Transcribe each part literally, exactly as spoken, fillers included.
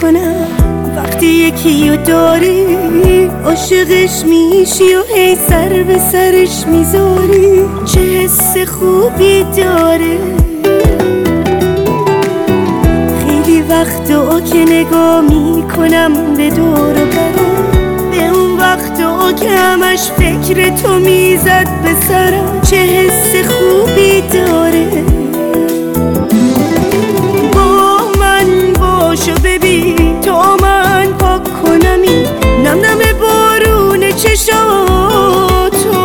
میکنم وقتی یکی رو داری، عاشقش میشی و هی سر به سرش میذاری. چه حس خوبی داره. خیلی وقتا که نگاه میکنم به دور و برم، به اون وقتا که همش فکر تو میزد به سرم. چه حس خوبی داره. با من باش و ببین تا من پاک کنمی نم نم بارون چشاتو.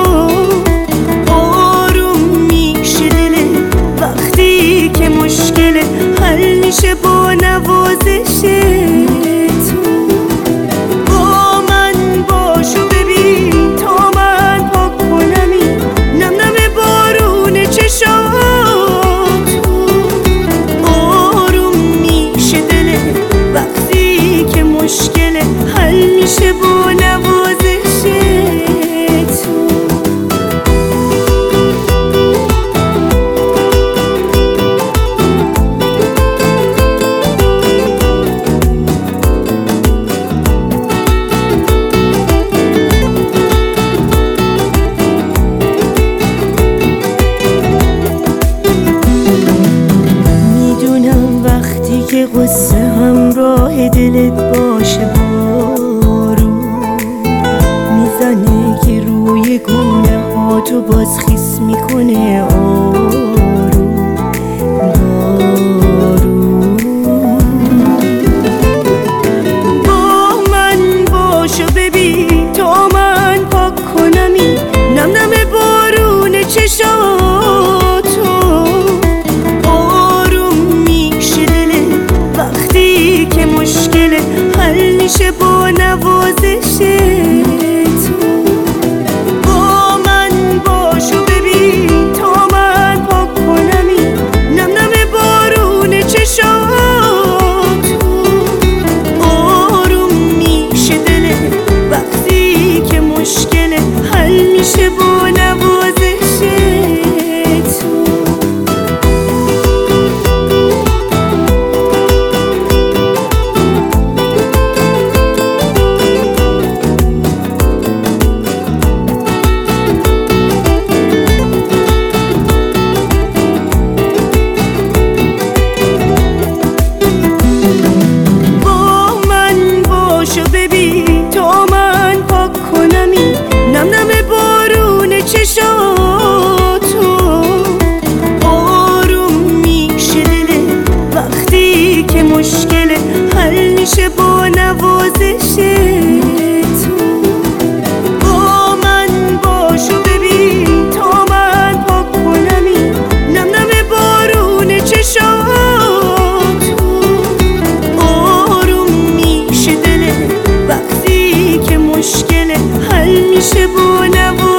آروم میشه دله وقتی که مشکل حل میشه با نوازش تو. با من باش و ببین تا من پاک کنمی نم نم بارون چشاتو. آروم میشه دله وقتی که مشکل حل میشه با نوازش تو. میدونم وقتی که قصه همراه دلت باشه بارون میزنه که روی گونه ها تو باز خیس میکنه آروم بارون. با من باش و ببین تا من پاک کنمی نم نم بارون چشاتو. آروم میشه دله وقتی که مشکل حل میشه با نوازش تو. با من باش و ببین تا من پاک کنمی نم نم بارون چشاتو. آروم میشه دله وقتی که مشکل حل میشه با نوازش تو. نم نم بارون چشاتو. آروم میشه دله وقتی که مشکل حل میشه با نوازش تو. با من باش و ببین تا من پاک کنمی نم نم بارون چشاتو. آروم میشه دله وقتی که مشکل حل میشه با نوازش